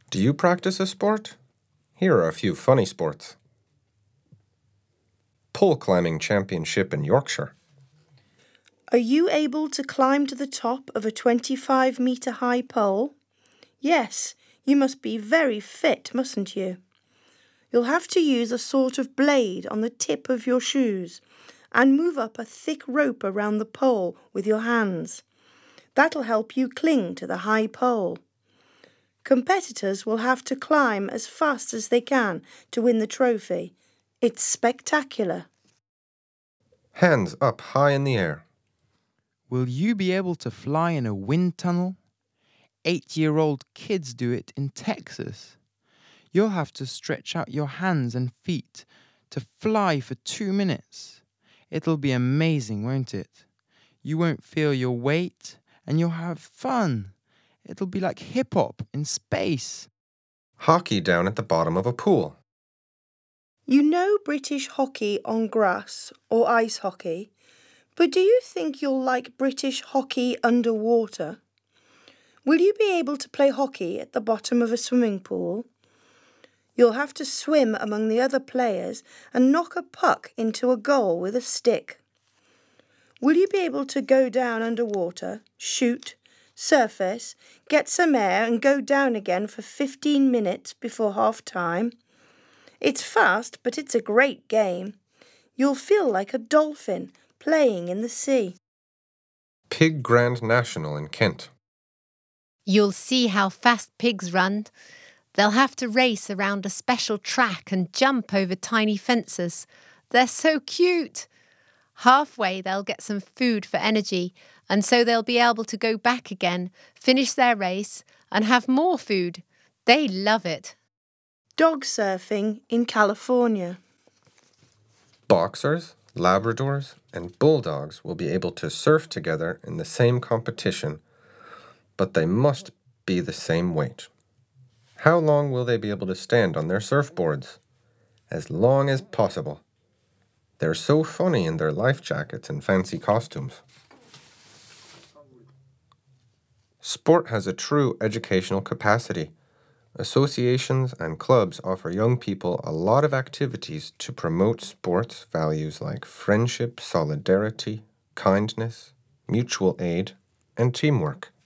Do you practice a sport? Here are a few funny sports. Pole climbing championship in Yorkshire. Are you able to climb to the top of a 25-metre high pole? Yes, you must be very fit, mustn't you? You'll have to use a sort of blade on the tip of your shoes and move up a thick rope around the pole with your hands. That'll help you cling to the high pole. Competitors will have to climb as fast as they can to win the trophy. It's spectacular. Hands up high in the air. Will you be able to fly in a wind tunnel? 8-year-old kids do it in Texas. You'll have to stretch out your hands and feet to fly for 2 minutes. It'll be amazing, won't it? You won't feel your weight and you'll have fun. It'll be like hip-hop in space. Hockey down at the bottom of a pool. You know British hockey on grass or ice hockey, but do you think you'll like British hockey underwater? Will you be able to play hockey at the bottom of a swimming pool? You'll have to swim among the other players and knock a puck into a goal with a stick. Will you be able to go down underwater, shoot, surface, get some air and go down again for 15 minutes before half-time? It's fast, but it's a great game. You'll feel like a dolphin playing in the sea. Pig Grand National in Kent. You'll see how fast pigs run. They'll have to race around a special track and jump over tiny fences. They're so cute. Halfway, they'll get some food for energy, and so they'll be able to go back again, finish their race, and have more food. They love it. Dog surfing in California. Boxers, Labradors, and Bulldogs will be able to surf together in the same competition, but they must be the same weight. How long will they be able to stand on their surfboards? As long as possible. They're so funny in their life jackets and fancy costumes. Sport has a true educational capacity. Associations and clubs offer young people a lot of activities to promote sports values like friendship, solidarity, kindness, mutual aid, and teamwork.